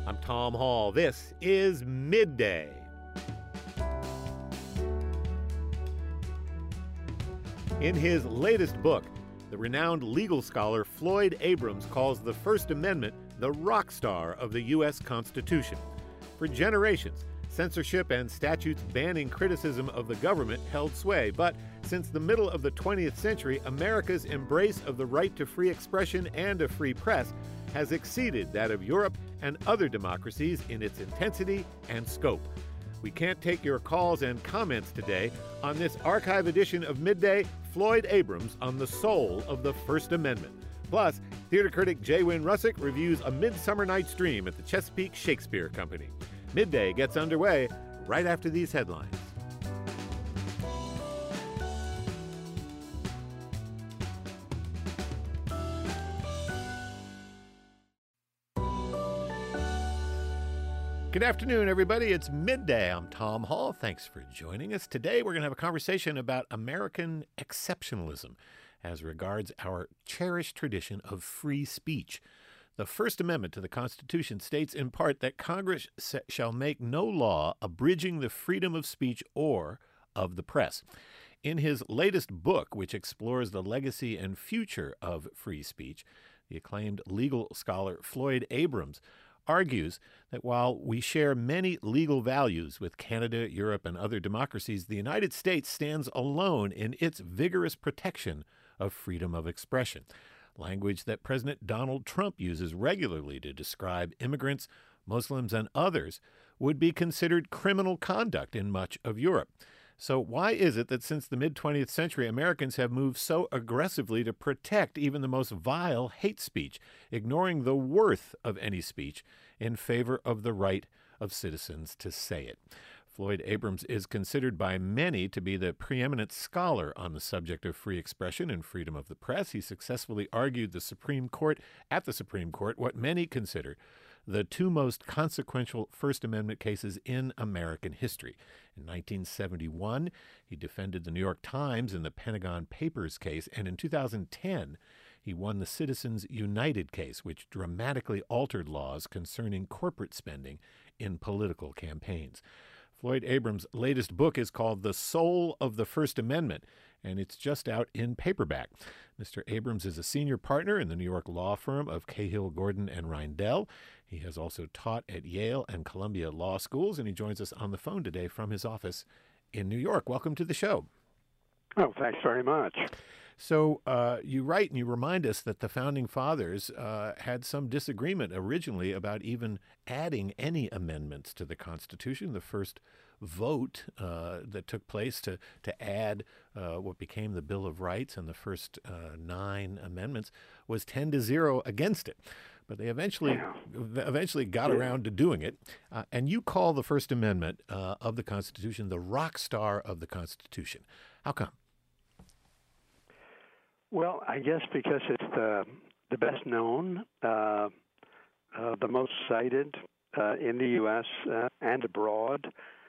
I'm Tom Hall. This is Midday. In his latest book, the renowned legal scholar Floyd Abrams calls the First Amendment the rock star of the U.S. Constitution. For generations, censorship and statutes banning criticism of the government held sway, but since the middle of the 20th century, America's embrace of the right to free expression and a free press has exceeded that of Europe and other democracies in its intensity and scope. We can't take your calls and comments today. On this archive edition of Midday, Floyd Abrams on the soul of the First Amendment. Plus, theater critic J. Wynn Russick reviews A Midsummer Night's Dream at the Chesapeake Shakespeare Company. Midday gets underway right after these headlines. Good afternoon, everybody. It's Midday. I'm Tom Hall. Thanks for joining us. Today, we're going to have a conversation about American exceptionalism as regards our cherished tradition of free speech. The First Amendment to the Constitution states in part that Congress shall make no law abridging the freedom of speech or of the press. In his latest book, which explores the legacy and future of free speech, the acclaimed legal scholar Floyd Abrams argues that while we share many legal values with Canada, Europe, and other democracies, the United States stands alone in its vigorous protection of freedom of expression, language that President Donald Trump uses regularly to describe immigrants, Muslims, and others would be considered criminal conduct in much of Europe. So why is it that since the mid-20th century, Americans have moved so aggressively to protect even the most vile hate speech, ignoring the worth of any speech in favor of the right of citizens to say it? Floyd Abrams is considered by many to be the preeminent scholar on the subject of free expression and freedom of the press. He successfully argued at the Supreme Court what many consider the two most consequential First Amendment cases in American history. In 1971, he defended the New York Times in the Pentagon Papers case, and in 2010, he won the Citizens United case, which dramatically altered laws concerning corporate spending in political campaigns. Floyd Abrams' latest book is called The Soul of the First Amendment, and it's just out in paperback. Mr. Abrams is a senior partner in the New York law firm of Cahill, Gordon, and Reindel. He has also taught at Yale and Columbia Law Schools, and he joins us on the phone today from his office in New York. Welcome to the show. Oh, thanks very much. So you write and you remind us that the Founding Fathers had some disagreement originally about even adding any amendments to the Constitution. The first vote that took place to add what became the Bill of Rights and the first 9 amendments was 10-0 against it. But they eventually got around to doing it. And you call the First Amendment of the Constitution the rock star of the Constitution. How come? Well, I guess because it's the best known, the most cited in the U.S. And abroad.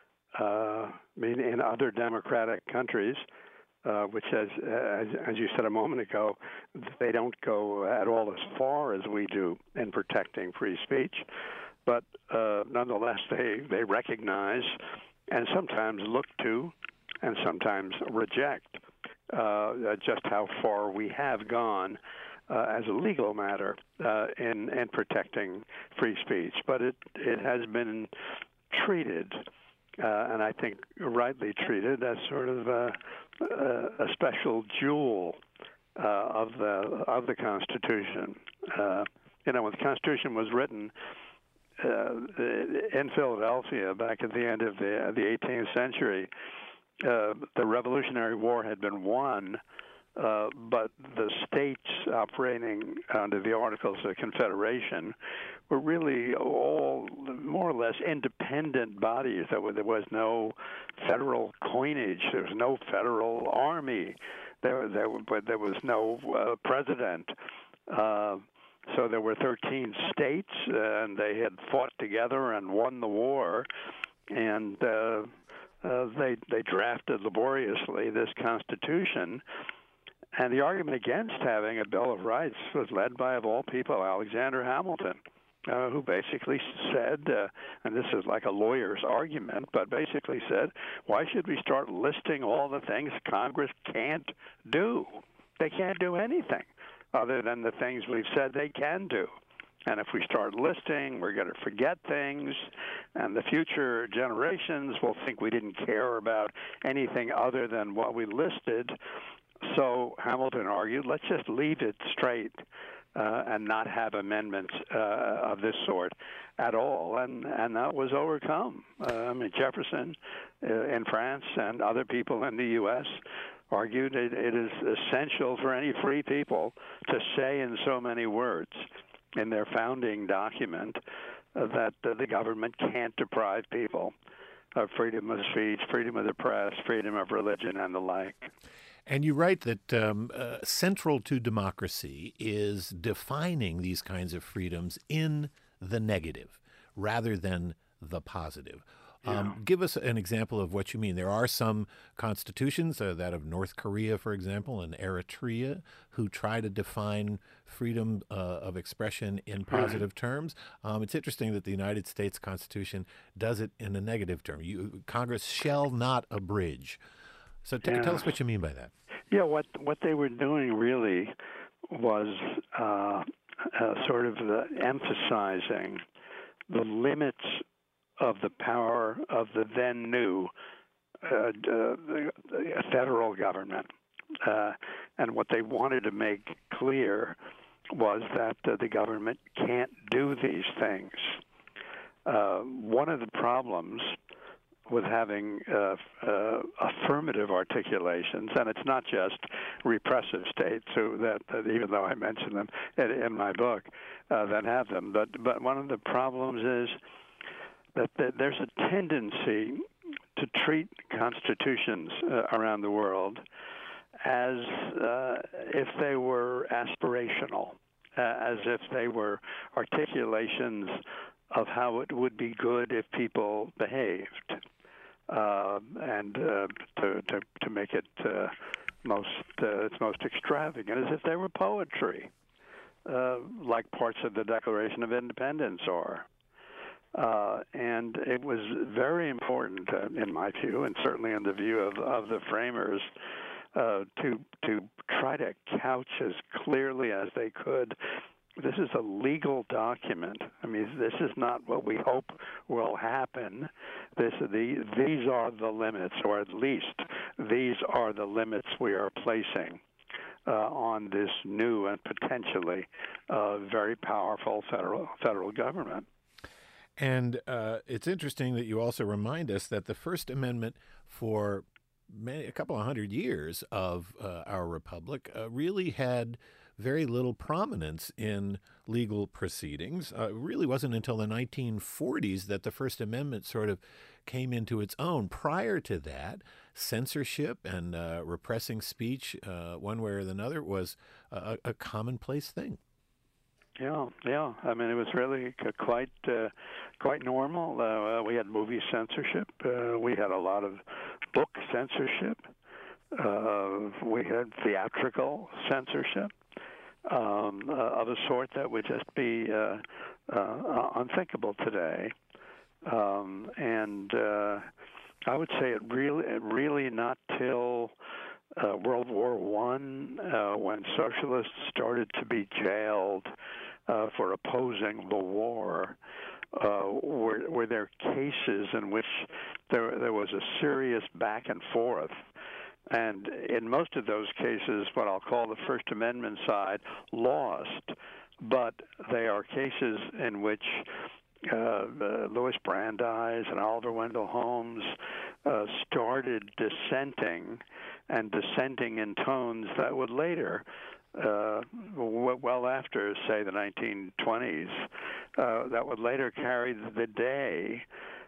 In other democratic countries, which, as you said a moment ago, they don't go at all as far as we do in protecting free speech. But nonetheless, they recognize and sometimes look to and sometimes reject just how far we have gone as a legal matter in protecting free speech. But it has been treated, and I think rightly treated, as sort of a special jewel of the Constitution. When the Constitution was written in Philadelphia back at the end of the 18th century, the Revolutionary War had been won, but the states operating under the Articles of Confederation were really all more or less independent bodies. There was no federal coinage. There was no federal army. There was no president. So there were 13 states, and they had fought together and won the war, and they drafted laboriously this Constitution. And the argument against having a Bill of Rights was led by, of all people, Alexander Hamilton. who basically said, and this is like a lawyer's argument, but basically said, why should we start listing all the things Congress can't do? They can't do anything other than the things we've said they can do. And if we start listing, we're going to forget things, and the future generations will think we didn't care about anything other than what we listed. So Hamilton argued, let's just leave it straight and not have amendments of this sort at all. And that was overcome. Jefferson in France and other people in the U.S. argued it is essential for any free people to say in so many words in their founding document that the government can't deprive people of freedom of speech, freedom of the press, freedom of religion, and the like. And you write that central to democracy is defining these kinds of freedoms in the negative rather than the positive. Give us an example of what you mean. There are some constitutions, that of North Korea, for example, and Eritrea, who try to define freedom of expression in positive terms. It's interesting that the United States Constitution does it in a negative term. Congress shall not abridge. So tell us what you mean by that. Yeah, what they were doing really was sort of emphasizing the limits of the power of the then new federal government. And what they wanted to make clear was that the government can't do these things. One of the problems with having affirmative articulations, and it's not just repressive states, so that even though I mention them in my book, that have them, but one of the problems is that there's a tendency to treat constitutions around the world as if they were aspirational, as if they were articulations of how it would be good if people behaved, and to make it its most extravagant, as if they were poetry, like parts of the Declaration of Independence are. And it was very important, in my view, and certainly in the view of the framers, to try to couch as clearly as they could. This is a legal document. I mean, this is not what we hope will happen. These are the limits, or at least these are the limits we are placing on this new and potentially very powerful federal government. And it's interesting that you also remind us that the First Amendment for a couple of hundred years of our republic really had very little prominence in legal proceedings. It really wasn't until the 1940s that the First Amendment sort of came into its own. Prior to that, censorship and repressing speech one way or another was a commonplace thing. Yeah. I mean, it was really quite normal. We had movie censorship. We had a lot of book censorship. We had theatrical censorship of a sort that would just be unthinkable today. And I would say it really not till World War I, when socialists started to be jailed for opposing the war, were there cases in which there was a serious back and forth. And in most of those cases, what I'll call the First Amendment side lost, but they are cases in which Louis Brandeis and Oliver Wendell Holmes started dissenting in tones that would later, well after, say, the 1920s, that would later carry the day.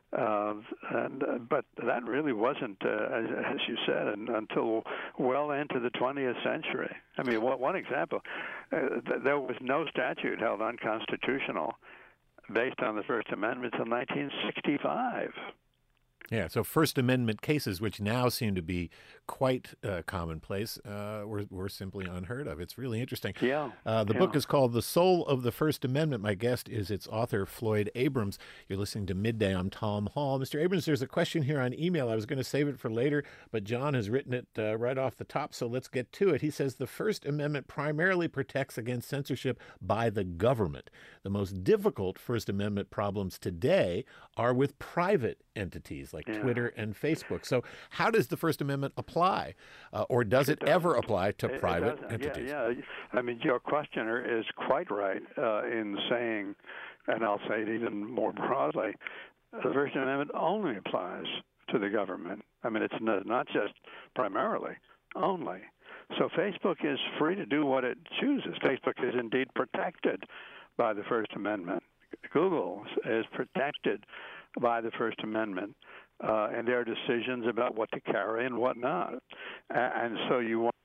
But that really wasn't, as you said, until well into the 20th century. I mean, one example, there was no statute held unconstitutional based on the First Amendment until 1965. Yeah, so First Amendment cases, which now seem to be quite commonplace, were simply unheard of. It's really interesting. Yeah, The book yeah. is called The Soul of the First Amendment. My guest is its author, Floyd Abrams. You're listening to Midday. I'm Tom Hall. Mr. Abrams, there's a question here on email. I was going to save it for later, but John has written it right off the top, so let's get to it. He says the First Amendment primarily protects against censorship by the government. The most difficult First Amendment problems today are with private entities like Twitter and Facebook. So how does the First Amendment apply, or does it ever apply to private entities? Yeah. I mean, your questioner is quite right in saying, and I'll say it even more broadly, the First Amendment only applies to the government. I mean, it's not just primarily, only. So Facebook is free to do what it chooses. Facebook is indeed protected by the First Amendment. Google is protected by the First Amendment, and their decisions about what to carry and what not. And so you want.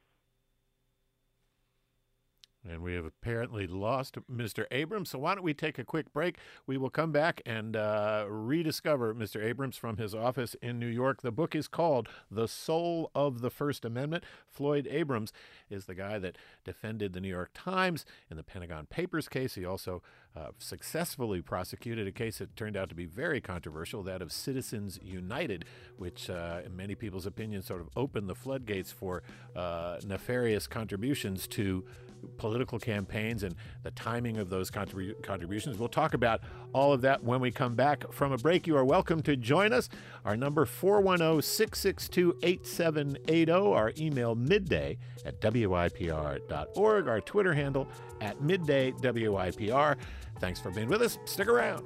And we have apparently lost Mr. Abrams, so why don't we take a quick break? We will come back and rediscover Mr. Abrams from his office in New York. The book is called The Soul of the First Amendment. Floyd Abrams is the guy that defended the New York Times in the Pentagon Papers case. He also successfully prosecuted a case that turned out to be very controversial, that of Citizens United, which in many people's opinion sort of opened the floodgates for nefarious contributions to political campaigns and the timing of those contributions. We'll talk about all of that when we come back from a break. You are welcome to join us. Our number 410-662-8780. Our email midday@WYPR.org. Our Twitter handle @MiddayWYPR. Thanks for being with us. Stick around.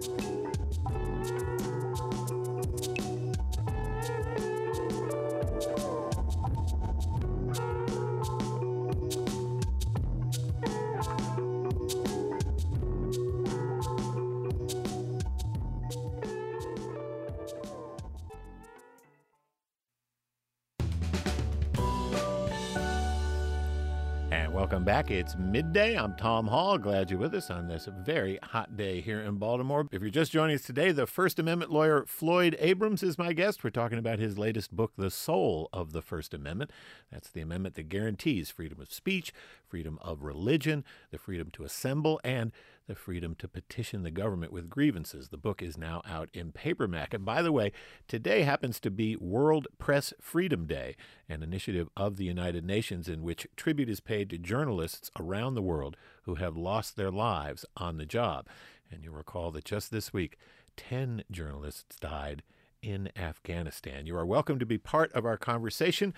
Welcome back. It's midday. I'm Tom Hall. Glad you're with us on this very hot day here in Baltimore. If you're just joining us today, the First Amendment lawyer Floyd Abrams is my guest. We're talking about his latest book, The Soul of the First Amendment. That's the amendment that guarantees freedom of speech, freedom of religion, the freedom to assemble, and the freedom to petition the government with grievances. The book is now out in paperback. And by the way, today happens to be World Press Freedom Day, an initiative of the United Nations in which tribute is paid to journalists around the world who have lost their lives on the job. And you'll recall that just this week, 10 journalists died in Afghanistan. You are welcome to be part of our conversation.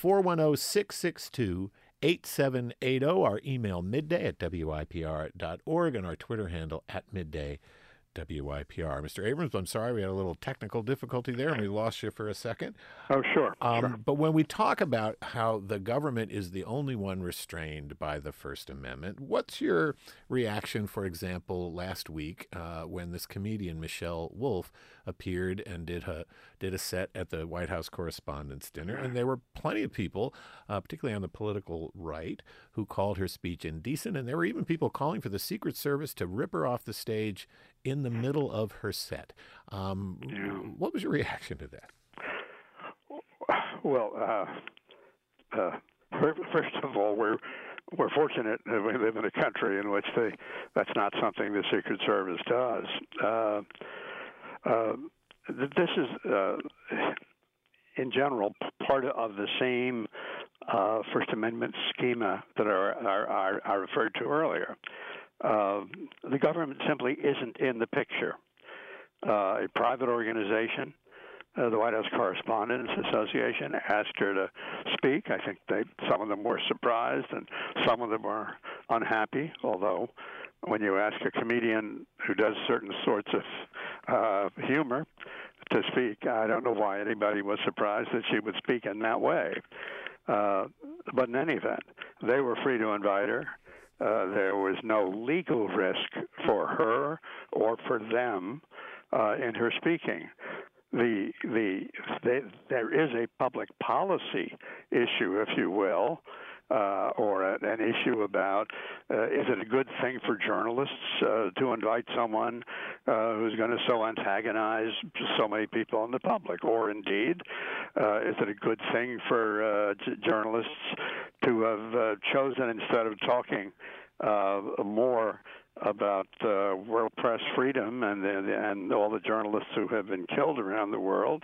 410-662-8780. Our email midday@WYPR.org, and our Twitter handle @MiddayWYPR. Mr. Abrams, I'm sorry, we had a little technical difficulty there and we lost you for a second. Oh, sure. But when we talk about how the government is the only one restrained by the First Amendment, what's your reaction, for example, last week when this comedian Michelle Wolf appeared and did a set at the White House Correspondents' Dinner, and there were plenty of people, particularly on the political right, who called her speech indecent, and there were even people calling for the Secret Service to rip her off the stage in the middle of her set. What was your reaction to that? Well, first of all, we're fortunate that we live in a country in which that's not something the Secret Service does. This is, in general, part of the same First Amendment schema that I referred to earlier. The government simply isn't in the picture. A private organization, the White House Correspondents Association, asked her to speak. I think some of them were surprised and some of them were unhappy, although when you ask a comedian who does certain sorts of humor to speak, I don't know why anybody was surprised that she would speak in that way. But in any event, they were free to invite her. There was no legal risk for her or for them in her speaking. There is a public policy issue, if you will, or an issue about is it a good thing for journalists to invite someone who's going to so antagonize so many people in the public, or indeed is it a good thing for journalists to have chosen, instead of talking more about world press freedom and all the journalists who have been killed around the world,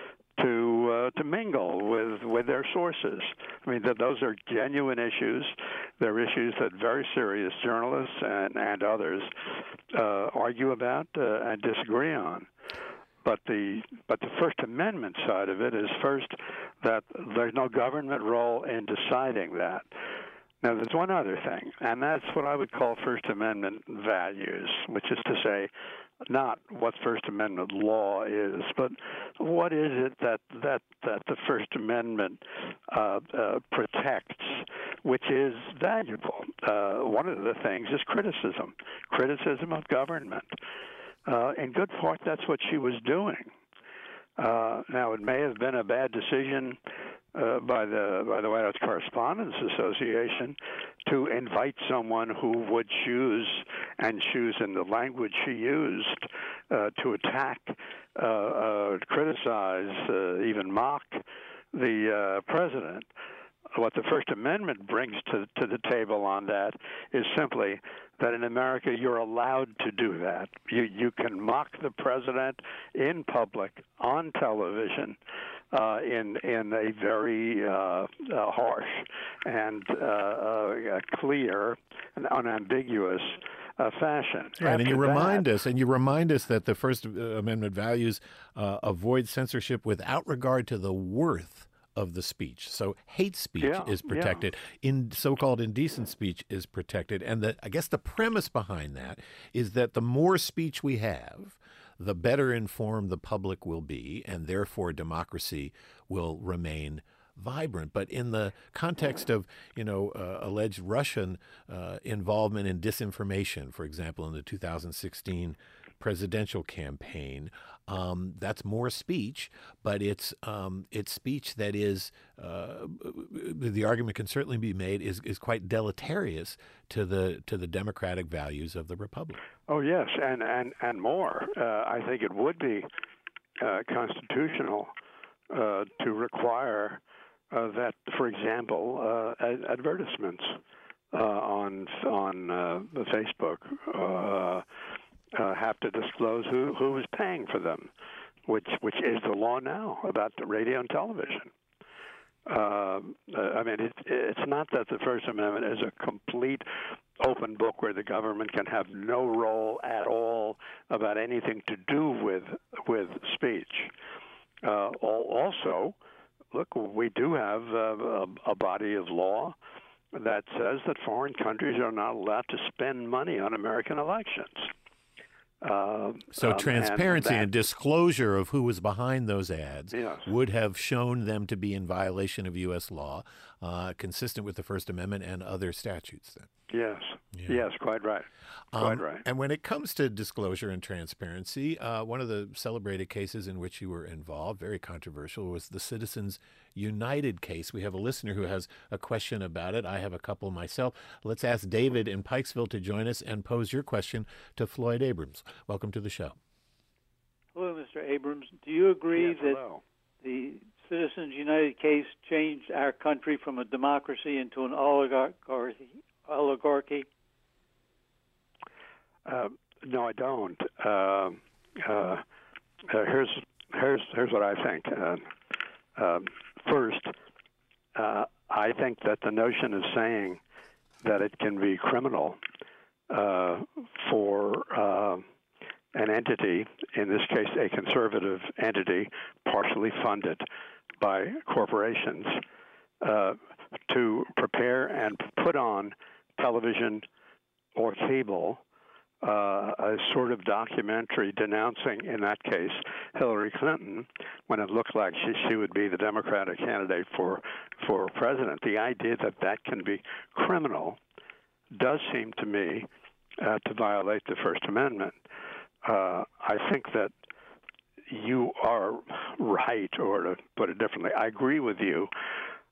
to mingle with their sources. I mean, those are genuine issues. They're issues that very serious journalists and others argue about and disagree on. But the First Amendment side of it is, first, that there's no government role in deciding that. Now, there's one other thing, and that's what I would call First Amendment values, which is to say, not what First Amendment law is, but what is it that the First Amendment protects, which is valuable. One of the things is criticism of government. In good part, that's what she was doing. Now, it may have been a bad decision by the White House Correspondents Association to invite someone who would choose in the language she used to attack, criticize, even mock the president. What the First Amendment brings to the table on that is simply that in America you're allowed to do that. You can mock the president in public, on television, in a very harsh and clear and unambiguous fashion. Right, and you remind us that the First Amendment values avoid censorship without regard to the worth of the speech. So hate speech is protected. In so-called indecent speech is protected. And I guess the premise behind that is that the more speech we have, the better informed the public will be, and therefore democracy will remain vibrant. But in the context of, alleged Russian involvement in disinformation, for example, in the 2016 presidential campaign, that's more speech, but it's speech that is, the argument can certainly be made, is quite deleterious to the democratic values of the republic. Oh yes, and more. I think it would be constitutional to require that, for example, advertisements on Facebook have to disclose who is paying for them, which is the law now about the radio and television. I mean, it's not that the First Amendment is a complete open book where the government can have no role at all about anything to do with speech. Also, look, we do have a body of law that says that foreign countries are not allowed to spend money on American elections. So transparency and disclosure of who was behind those ads would have shown them to be in violation of U.S. law, consistent with the First Amendment and other statutes. Then. Yes, quite right. Quite right. And when it comes to disclosure and transparency, one of the celebrated cases in which you were involved, very controversial, was the Citizens United case. We have a listener who has a question about it. I have a couple myself. Let's ask David in Pikesville to join us and pose your question to Floyd Abrams. Welcome to the show. Hello, Mr. Abrams. Do you agree that the Citizens United case changed our country from a democracy into an oligarchy? No, I don't. Here's what I think. First, I think that the notion of saying that it can be criminal for an entity, in this case a conservative entity, partially funded by corporations, to prepare and put on television or cable a sort of documentary denouncing, in that case, Hillary Clinton, when it looked like she would be the Democratic candidate for president. The idea that can be criminal does seem to me to violate the First Amendment. I think that you are right, or to put it differently, I agree with you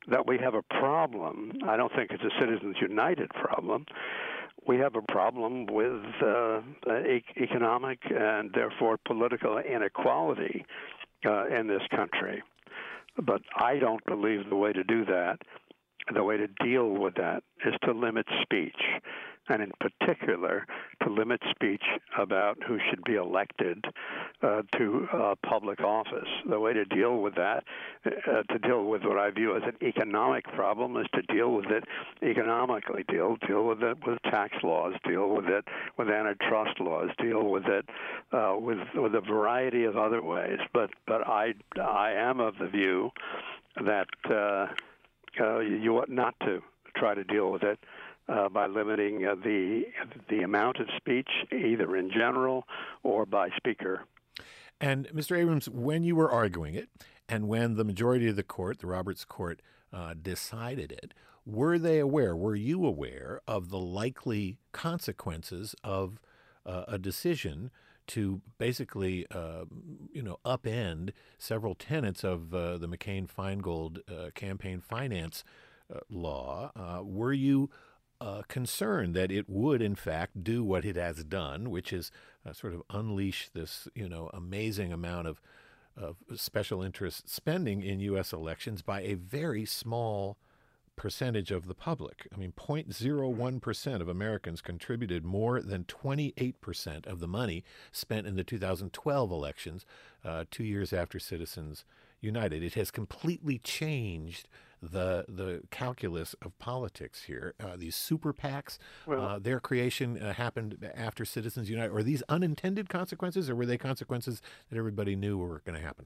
that we have a problem. I don't think it's a Citizens United problem. We have a problem with economic and therefore political inequality in this country. But I don't believe the way to do that, the way to deal with that, is to limit speech, and in particular, to limit speech about who should be elected to public office. The way to deal with that, to deal with what I view as an economic problem, is to deal with it economically, deal with it with tax laws, deal with it with antitrust laws, deal with it with a variety of other ways. But I am of the view that you ought not to try to deal with it by limiting the amount of speech, either in general or by speaker. And Mr. Abrams, when you were arguing it, and when the majority of the court, the Roberts Court, decided it, were you aware of the likely consequences of a decision to basically, upend several tenets of the McCain-Feingold campaign finance law? Were you concerned that it would, in fact, do what it has done, which is sort of unleash this, amazing amount of special interest spending in U.S. elections by a very small percentage of the public? I mean, 0.01% of Americans contributed more than 28% of the money spent in the 2012 elections, 2 years after Citizens United. It has completely changed the calculus of politics here. These super PACs, their creation happened after Citizens United. Are these unintended consequences, or were they consequences that everybody knew were going to happen?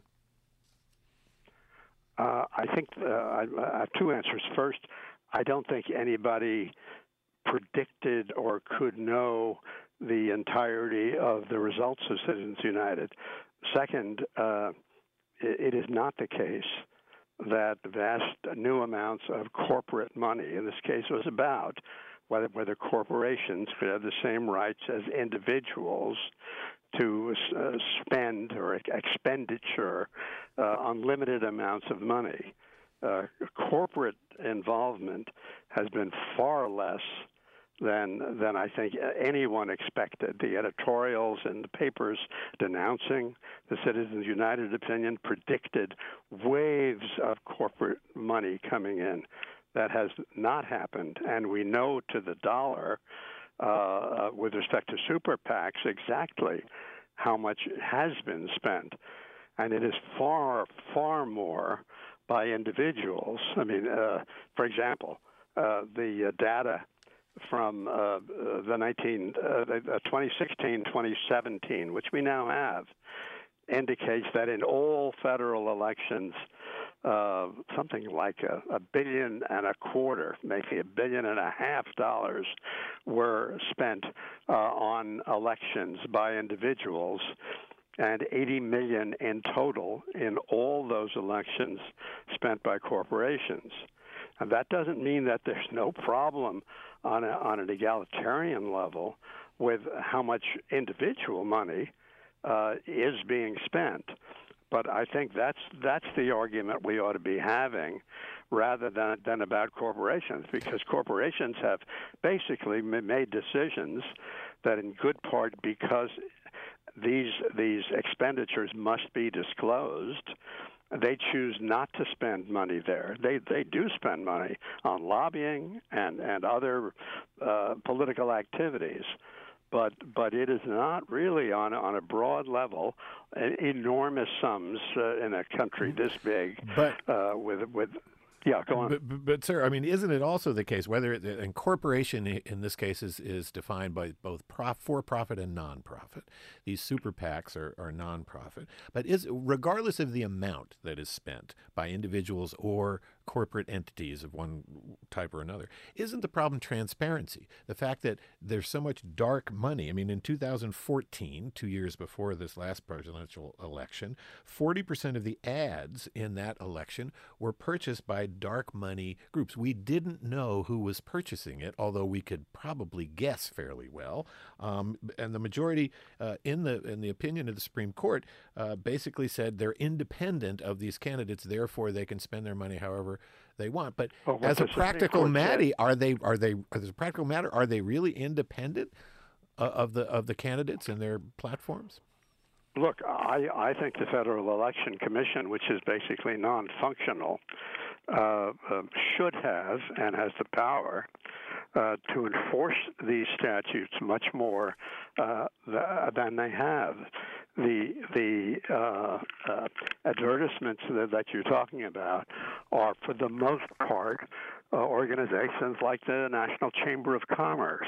I think I have two answers. First, I don't think anybody predicted or could know the entirety of the results of Citizens United. Second, it is not the case that vast new amounts of corporate money, in this case was about whether corporations could have the same rights as individuals to spend or expenditure unlimited amounts of money. Corporate involvement has been far less than I think anyone expected. The editorials in the papers denouncing the Citizens United opinion predicted waves of corporate money coming in. That has not happened, and we know to the dollar with respect to super PACs exactly how much has been spent, and it is far, far more by individuals. I mean, for example, the data from the 2016-2017, which we now have, indicates that in all federal elections, something like $1.25 billion, maybe $1.5 billion, were spent on elections by individuals, and $80 million in total in all those elections spent by corporations. And that doesn't mean that there's no problem on an egalitarian level with how much individual money is being spent. But I think that's the argument we ought to be having rather than about corporations, because corporations have basically made decisions that in good part because these expenditures must be disclosed, they choose not to spend money there. They do spend money on lobbying and other political activities, but it is not really on a broad level enormous sums in a country this big. But with yeah, go on. But sir, I mean, isn't it also the case whether and corporation in this case is defined by both for-profit and non-profit? These super PACs are non-profit, but regardless of the amount that is spent by individuals or corporate entities of one type or another, isn't the problem transparency? The fact that there's so much dark money. I mean, in 2014, 2 years before this last presidential election, 40% of the ads in that election were purchased by dark money groups. We didn't know who was purchasing it, although we could probably guess fairly well. And the majority, in the opinion of the Supreme Court, basically said they're independent of these candidates, therefore they can spend their money however they want. But Well, as a practical matter, as a practical matter, are they really independent of the candidates and their platforms? Look, I think the Federal Election Commission, which is basically non-functional, should have and has the power to enforce these statutes much more than they have. The advertisements that you're talking about are, for the most part, organizations like the National Chamber of Commerce,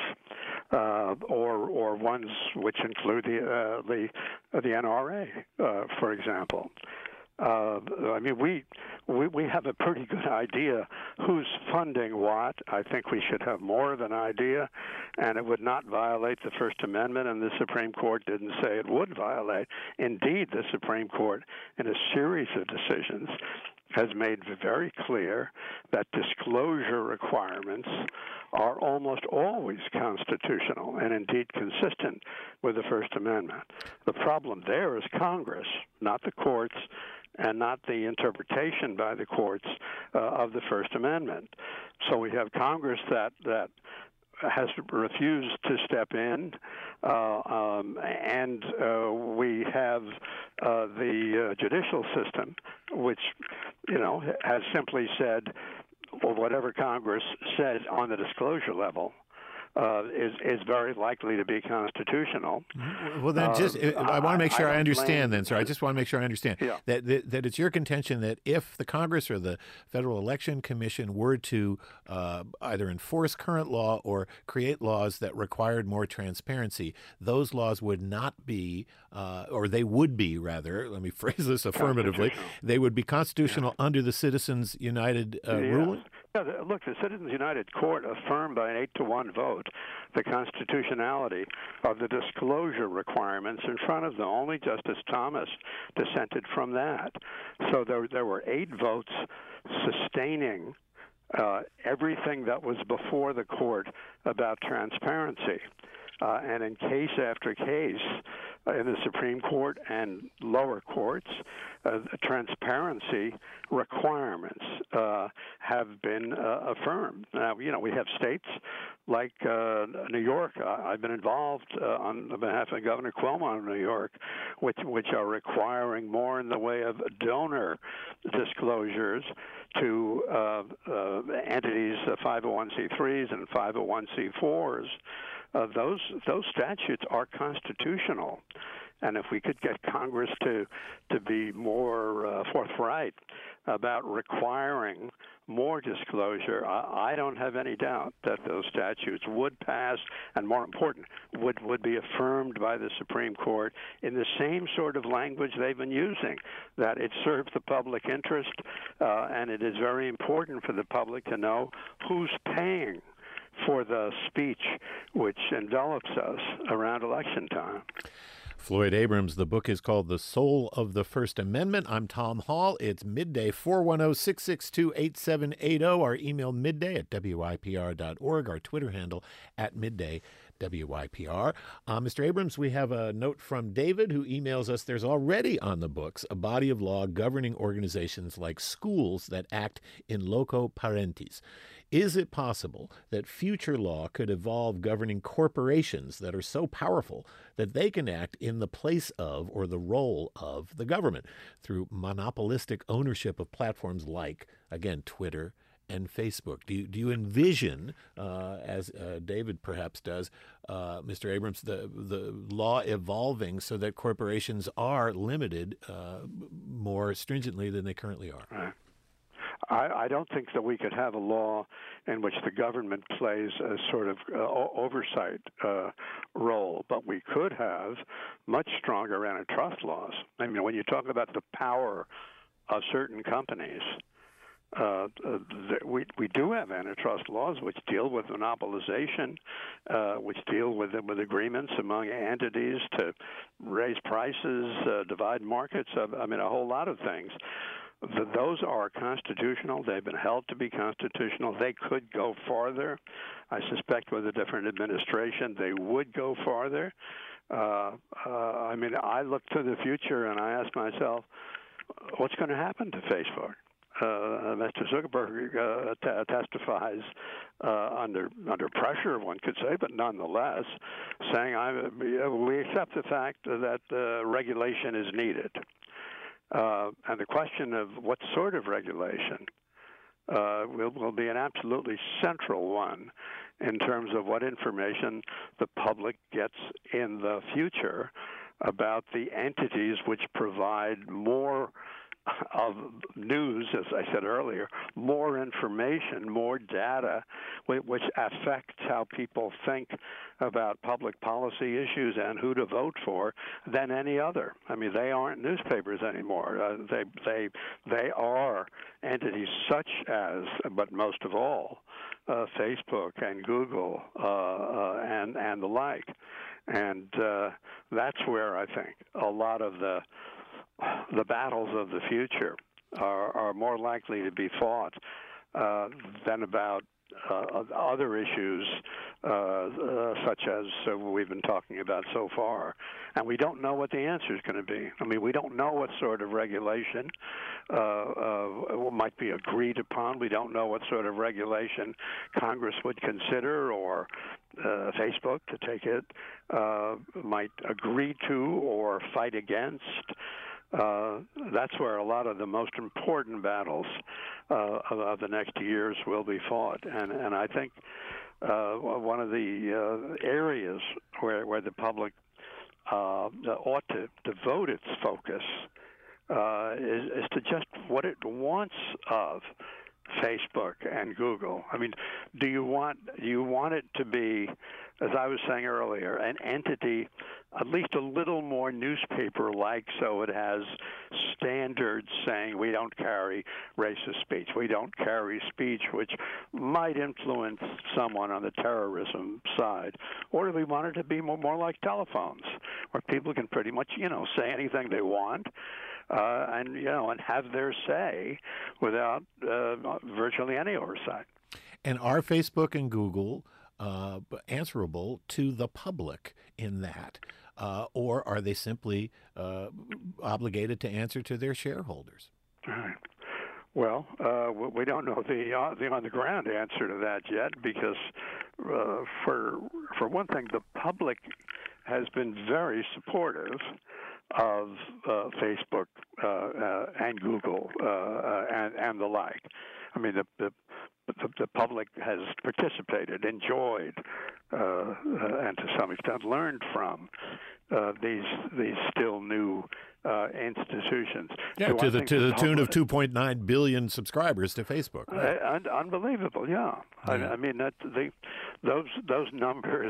or ones which include the NRA, for example. I mean, we have a pretty good idea who's funding what. I think we should have more of an idea, and it would not violate the First Amendment, and the Supreme Court didn't say it would violate. Indeed, the Supreme Court, in a series of decisions, has made very clear that disclosure requirements are almost always constitutional and indeed consistent with the First Amendment. The problem there is Congress, not the courts, and not the interpretation by the courts of the First Amendment. So we have Congress that has refused to step in, and we have the judicial system, which, has simply said, well, whatever Congress says on the disclosure level is very likely to be constitutional. Well, then, I want to make sure I understand then, sir. I just want to make sure I understand that it's your contention that if the Congress or the Federal Election Commission were to either enforce current law or create laws that required more transparency, those laws would not be, or they would be, rather, let me phrase this affirmatively, they would be constitutional under the Citizens United ruling? Yeah, look, the Citizens United Court affirmed by an 8-1 vote the constitutionality of the disclosure requirements in front of them. Only Justice Thomas dissented from that. So there were 8 votes sustaining everything that was before the court about transparency. And in case after case, in the Supreme Court and lower courts, transparency requirements have been affirmed. Now, we have states like New York. I've been involved on behalf of Governor Cuomo in New York, which are requiring more in the way of donor disclosures to entities, 501c3s and 501c4s. Those statutes are constitutional, and if we could get Congress to be more forthright about requiring more disclosure, I don't have any doubt that those statutes would pass, and more important, would be affirmed by the Supreme Court in the same sort of language they've been using, that it serves the public interest, and it is very important for the public to know who's paying for the speech which envelops us around election time. Floyd Abrams, the book is called The Soul of the First Amendment. I'm Tom Hall. It's midday, 410-662-8780. Our email midday@wypr.org. Our Twitter handle @middayWYPR. Mr. Abrams, we have a note from David who emails us. There's already on the books a body of law governing organizations like schools that act in loco parentis. Is it possible that future law could evolve governing corporations that are so powerful that they can act in the place of or the role of the government through monopolistic ownership of platforms like, again, Twitter and Facebook? Do you envision, as David perhaps does, Mr. Abrams, the law evolving so that corporations are limited more stringently than they currently are? Right. I don't think that we could have a law in which the government plays a sort of oversight role, but we could have much stronger antitrust laws. I mean, when you talk about the power of certain companies, we do have antitrust laws which deal with monopolization, which deal with agreements among entities to raise prices, divide markets, I mean, a whole lot of things. Those are constitutional. They've been held to be constitutional. They could go farther. I suspect with a different administration, they would go farther. I mean, I look to the future and I ask myself, what's going to happen to Facebook? Mr. Zuckerberg testifies under pressure, one could say, but nonetheless, saying we accept the fact that regulation is needed. And the question of what sort of regulation will be an absolutely central one in terms of what information the public gets in the future about the entities which provide more of news, as I said earlier, more information, more data, which affects how people think about public policy issues and who to vote for than any other. I mean, they aren't newspapers anymore. They are entities such as, but most of all, Facebook and Google and the like. And that's where I think a lot of the battles of the future are more likely to be fought than about other issues such as we've been talking about so far. And we don't know what the answer is going to be. I mean, we don't know what sort of regulation might be agreed upon. We don't know what sort of regulation Congress would consider or Facebook, to take it, might agree to or fight against. That's where a lot of the most important battles of the next years will be fought. And I think one of the areas where the public ought to devote its focus is to just what it wants of Facebook and Google. I mean, do you want it to be, as I was saying earlier, an entity at least a little more newspaper-like, so it has standards saying we don't carry racist speech, we don't carry speech which might influence someone on the terrorism side? Or do we want it to be more like telephones, where people can pretty much, say anything they want, and have their say without virtually any oversight? And are Facebook and Google answerable to the public in that? Or are they simply obligated to answer to their shareholders? All right. Well, we don't know the on-the-ground answer to that yet, because for one thing, the public has been very supportive of Facebook and Google and the like. I mean, the public has participated, enjoyed, and to some extent learned from these still new institutions. Yeah, to the tune of 2.9 billion subscribers to Facebook. Right? Unbelievable, yeah. I mean, those numbers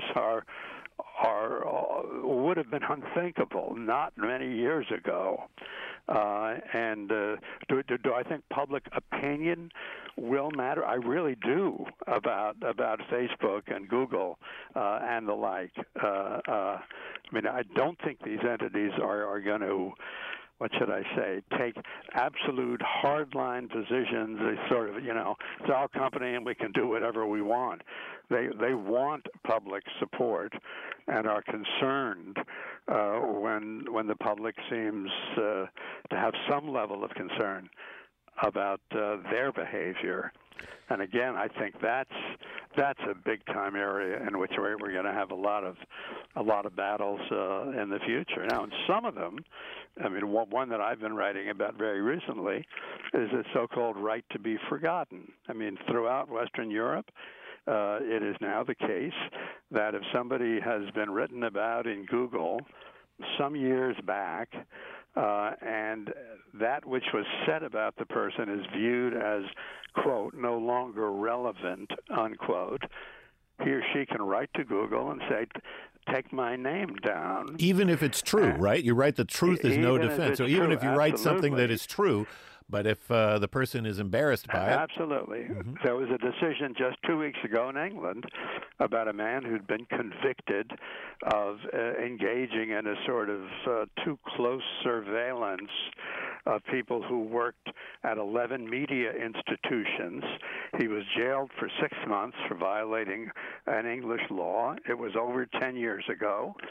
would have been unthinkable not many years ago. And do I think public opinion will matter? I really do about Facebook and Google and the like. I mean, I don't think these entities are going to, what should I say, take absolute hardline positions. They sort of, it's our company and we can do whatever we want. They want public support and are concerned when the public seems to have some level of concern about their behavior. And again, I think that's a big time area in which we're going to have a lot of battles in the future. Now, in some of them, I mean, one that I've been writing about very recently is the so-called right to be forgotten. I mean, throughout Western Europe, it is now the case that if somebody has been written about in Google some years back, and that which was said about the person is viewed as, quote, no longer relevant, unquote, he or she can write to Google and say, take my name down. Even if it's true, right? You write the truth is no defense. So even if you write something that is true, but if the person is embarrassed by it. Absolutely. Mm-hmm. There was a decision just 2 weeks ago in England about a man who'd been convicted of engaging in a sort of too close surveillance of people who worked at 11 media institutions. He was jailed for 6 months for violating an English law. It was over 10 years ago.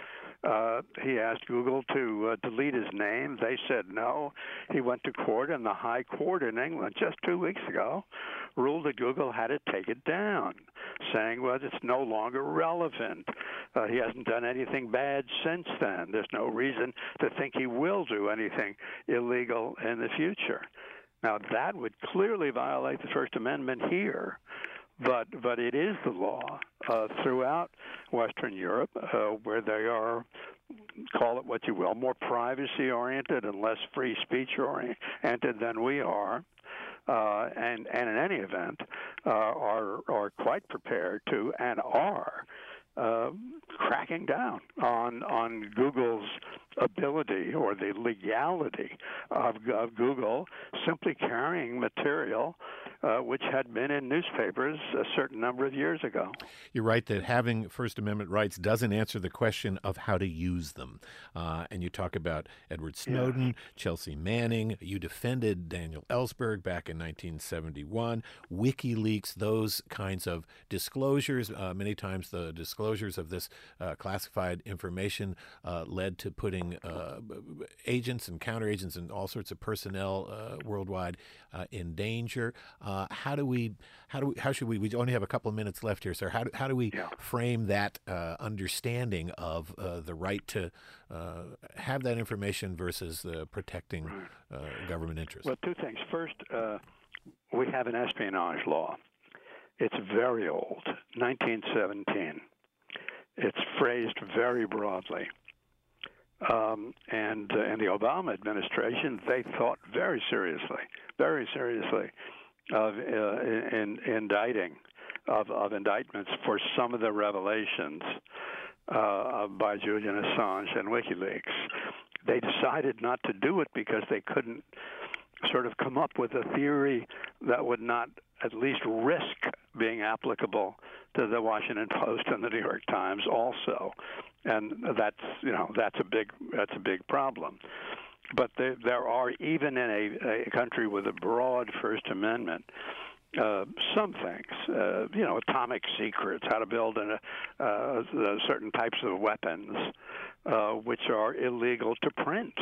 He asked Google to delete his name. They said no. He went to court, and the High Court in England just 2 weeks ago ruled that Google had to take it down, saying, well, it's no longer relevant. He hasn't done anything bad since then. There's no reason to think he will do anything illegal in the future. Now, that would clearly violate the First Amendment here. But it is the law throughout Western Europe where they are, call it what you will, more privacy-oriented and less free speech-oriented than we are. And in any event, are quite prepared to and are cracking down on Google's ability or the legality of Google simply carrying material which had been in newspapers a certain number of years ago. You're right that having First Amendment rights doesn't answer the question of how to use them. And you talk about Edward Snowden, Chelsea Manning. You defended Daniel Ellsberg back in 1971. WikiLeaks, those kinds of disclosures. Many times the disclosures of this classified information led to putting agents and counteragents and all sorts of personnel worldwide in danger. How should we only have a couple of minutes left here, sir. How do we frame that understanding of the right to have that information versus protecting government interests? Well, two things. First, we have an espionage law. It's very old, 1917. It's phrased very broadly. And the Obama administration, they thought very seriously of indictments for some of the revelations by Julian Assange and WikiLeaks. They decided not to do it because they couldn't sort of come up with a theory that would not at least risk being applicable to the Washington Post and the New York Times also, and that's a big problem. But there are, even in a country with a broad First Amendment, some things, atomic secrets, how to build certain types of weapons, which are illegal to print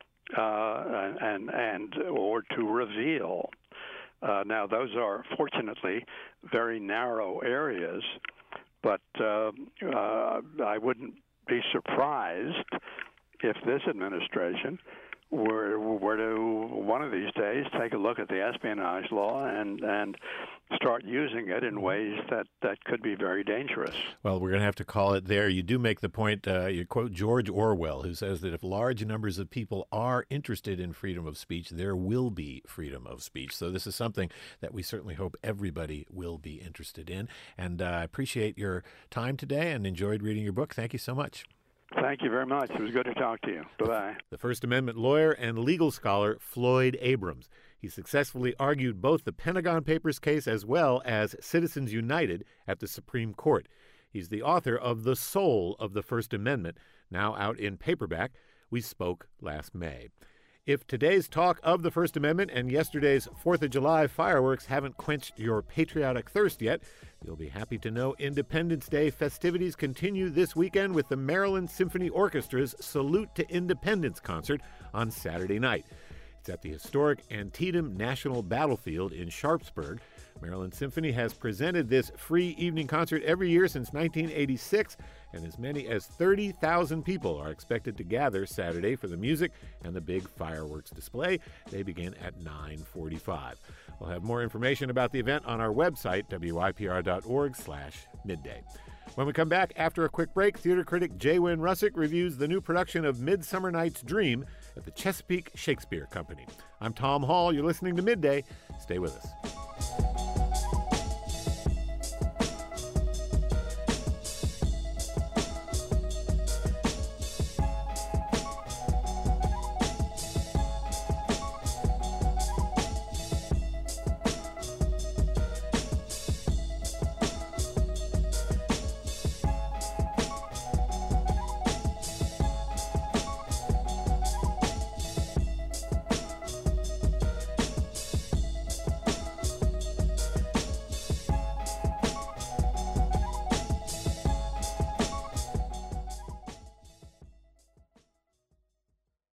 and or to reveal. Now, those are fortunately very narrow areas, but I wouldn't be surprised if this administration were to one of these days take a look at the espionage law and start using it in ways that could be very dangerous. Well, we're going to have to call it there. You do make the point, you quote George Orwell, who says that if large numbers of people are interested in freedom of speech, there will be freedom of speech. So this is something that we certainly hope everybody will be interested in. And I appreciate your time today and enjoyed reading your book. Thank you so much. Thank you very much. It was good to talk to you. Bye-bye. The First Amendment lawyer and legal scholar Floyd Abrams. He successfully argued both the Pentagon Papers case as well as Citizens United at the Supreme Court. He's the author of The Soul of the First Amendment, now out in paperback. We spoke last May. If today's talk of the First Amendment and yesterday's 4th of July fireworks haven't quenched your patriotic thirst yet, you'll be happy to know Independence Day festivities continue this weekend with the Maryland Symphony Orchestra's Salute to Independence concert on Saturday night. It's at the historic Antietam National Battlefield in Sharpsburg. Maryland Symphony has presented this free evening concert every year since 1986, and as many as 30,000 people are expected to gather Saturday for the music and the big fireworks display. They begin at 9:45. We'll have more information about the event on our website, wypr.org/midday. When we come back after a quick break, theater critic J. Wynn Russick reviews the new production of Midsummer Night's Dream at the Chesapeake Shakespeare Company. I'm Tom Hall. You're listening to Midday. Stay with us.